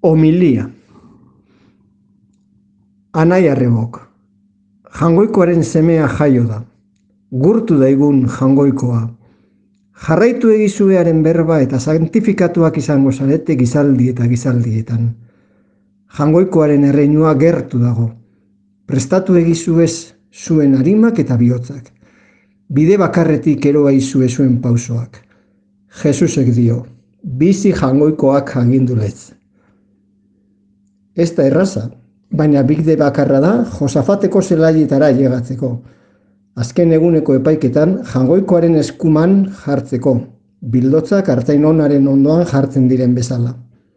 Homilia. Anai arrebok. Jangoikoaren semea jaio da. Gurtu daigun jangoikoa. Jarraitu egizuearen berba eta santifikatuak izango zarete gizaldi eta gizaldietan. Jangoikoaren erreinua gertu dago. Prestatu egizuez zuen arimak eta bihotzak. Bide bakarretik eroa izue zuen pausoak. Jesusek dio, bizi jangoikoak agindulez. Ez da erraza, baina bide bakarra da Josafateko zelaietara llegatzeko. Azken eguneko epaiketan jangoikoaren eskuman jartzeko, bildotzak artzain onaren ondoan jartzen diren bezala.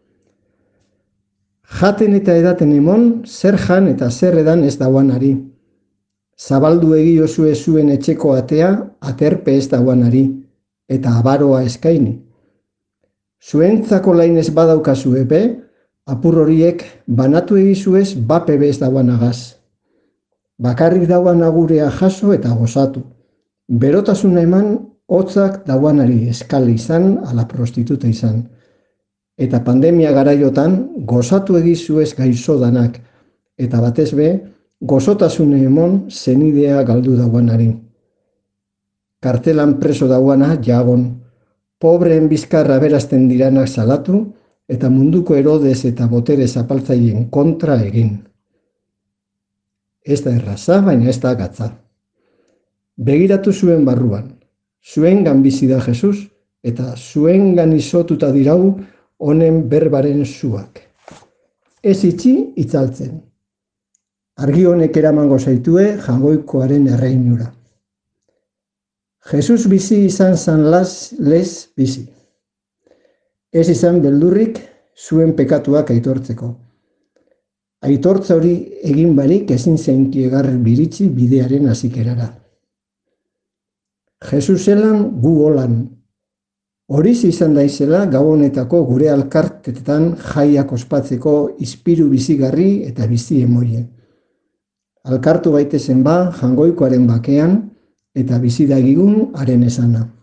Jaten eta edaten emon, zer jan eta zer edan ez dauanari. Zabaldu egiozue zuen etxeko atea, aterpe ez dauanari, eta abaroa eskaini. Zuentzako lainez badaukazu epe, apur horiek banatu egizuez bape bez dauanagaz. Bakarrik dauan agurea jaso eta gozatu. Berotasuna eman, hotzak dauanari eskali izan, ala prostituta izan. Eta pandemia garaiotan gozatu egizuez gaizodanak, eta batez be, gozotasune emon zenidea galdu dauanari. Kartelan preso dauana jagon, pobreen bizkarra berazten diranak salatu, eta munduko Herodes eta botere zapaltzaien kontra egin. Ez da erraza, baina ez da gatza. Begiratu zuen barruan, zuengan bizi da Jesus, eta zuengan izotuta dirau honen berbaren zuak. Ez itxi itzaltzen. Argi honek eramango zaitue jangoikoaren erreinura. Jesus bizi izan zan lez bizi. Ez izan beldurrik zuen pekatuak aitortzeko. Aitortza hori egin barik ezin zeinki egarren biritzi bidearen hasikerara. Jesus zelan gu holan. Horiz izan daizela gabonetako gure alkartetetan jaiak ospatzeko izpiru bizigarri eta bizi emoie. Alkartu gaitezen ba jangoikoaren bakean eta bizi dagigun haren esana.